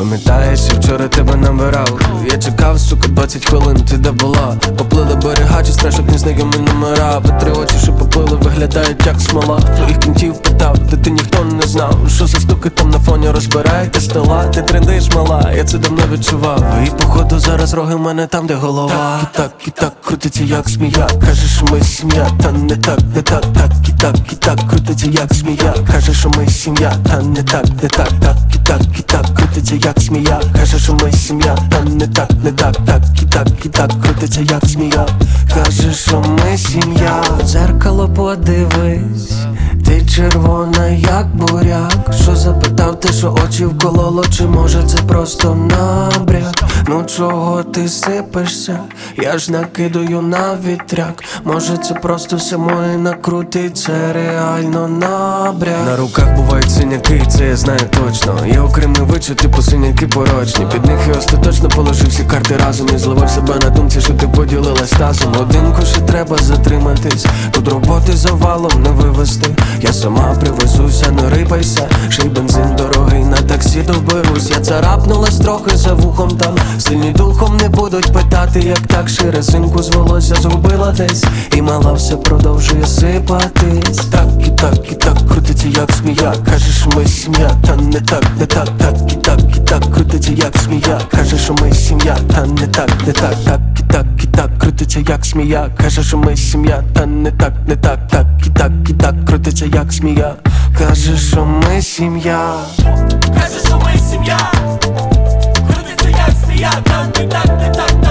Пам'ятаєш, я вчора тебе набирав. Я чекав, сука, 20 хвилин, ти де була? Поплили берега, чи страшок незнайомі номера. Ви три очі, що поплили, виглядають як смола. Твоїх кінців питав, ти ніхто не знав. Що за стуки там на фоні розбираєте стола? Ти трендиш, мала, я це давно відчував. І походу зараз роги в мене там, де голова. І так крутиться, як змія. Каже, що ми сім'я, та не так, і так крутиться, як змія. Каже, що ми сім'я, та не так, і так крутиться, як змія. Каже, що ми сім'я, та не так, і так крутиться, як змія. Каже, що ми сім'я. В дзеркало подивись, ти червона, як буряк. Що запитав ти, що очі вкололо, чи може це просто набряк? Ну чого ти сипешся? Я ж накидаю на вітряк. Може це просто все моє накрутить, це реально набряк. На руках бувають синяки, це я знаю точно. Є окремі вичі, типу синяки порочні. Під них я остаточно положив всі карти разом і зловив себе на думці, що ти поділилась тазом. Годинку ще треба затриматись, тут роботи завалом не вивезти. Я сама привезуся, не рипайся. Ще й бензин дорогий, на таксі доберусь. Я царапнулась трохи за вухом там. Сильні духом не будуть питати, як так. Ще резинку з волосся згубила десь, і мала все продовжує сипатись. І так крутиться, як змія. Каже, що ми сім'я, та не так, і так крутиться, як змія. Каже, що ми сім'я, та не так, і так крутиться, як змія. Каже, що ми сім'я, та не так, і так крутиться, як змія. Каже, що ми сім'я. Каже, що ми сім'я. Крутиться, як змія, та не так,